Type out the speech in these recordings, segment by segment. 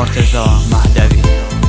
مرتضی مهدوی.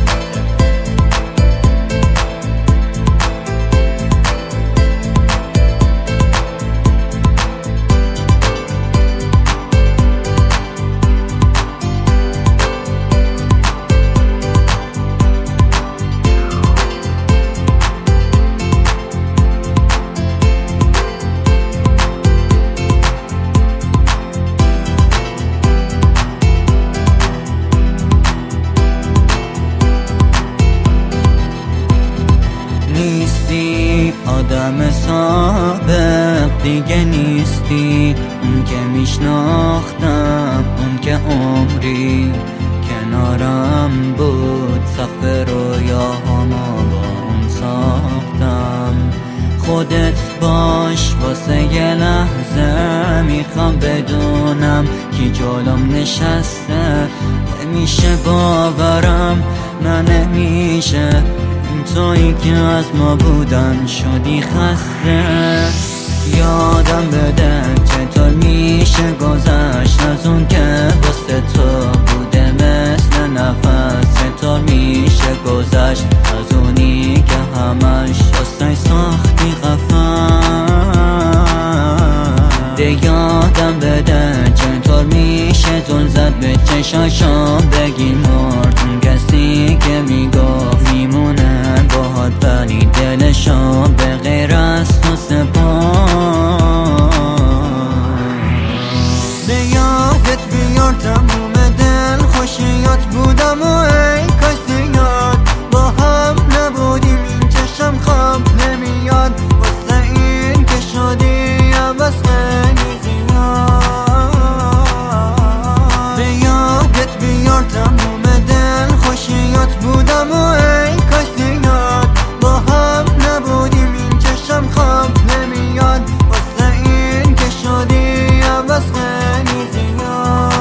نیستی آدم سابق دیگه، نیستی اون که میشناختم، اون که عمری کنارم بود، سقف رویاهامو با اون ساختم. خودت باش واسه یه لحظه، میخوام بدونم کی جلوم نشسته. نمیشه باورم، نه نمیشه، تویی که از ما بودن شدی خسته. یادم بده چطور میشه گذشت از اون که واسه تو بوده مثل نفس. چطور میشه گذشت از اونی که همش واسه ساختی قفس. یادم بده چطور میشه زل زد به چشاشو بگی مرد. اون کسی که میگفت میمونه باهات ولی دلشو به غیر از تو سپرد. به یادت بیار تموم دل خوشیات بودم و ای کاش زیاد با هم نبودیم. این چشم خواب نمیاد واسه این که شدی عوض خیلی زیاد. به یادت بیار تموم دل خوشیات بودم و ای کاش زیاد با هم نبودیم. این چشم خواب نمیاد واسه این که شدی عوض خیلی زیاد.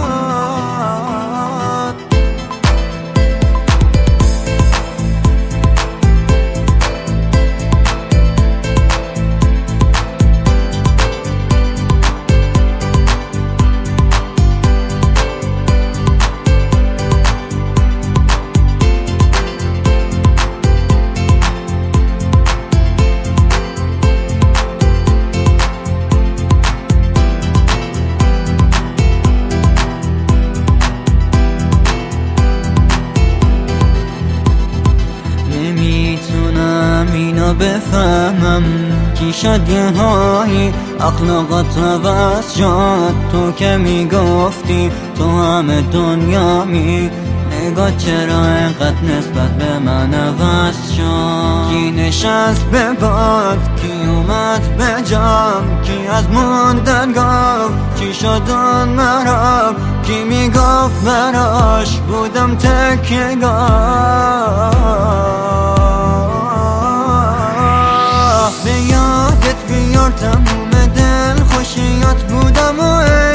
نمیتونم اینو بفهمم کی شد یه هایی اخلاقات عوض شد. تو که میگفتی تو همه دنیامی، نگاه چرا اینقدر نسبت به من عوض شد. کی نشست به باد، کی اومد به جام، کی از موندن گفت چی شد اون مرا، کی میگفت براش بودم تکیه‌گاه. به یادت بیار تموم دل خوشیات بودم و